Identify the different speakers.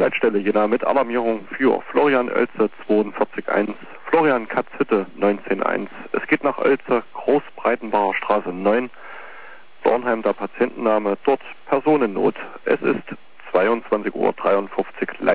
Speaker 1: Leitstelle Jena mit Alarmierung für Florian Oelze 421, Florian Katzhütte 191. Es geht nach Oelze, Großbreitenbacher Straße 9, Dornheim der Patientenname, dort Personennot. Es ist 22:53 Uhr.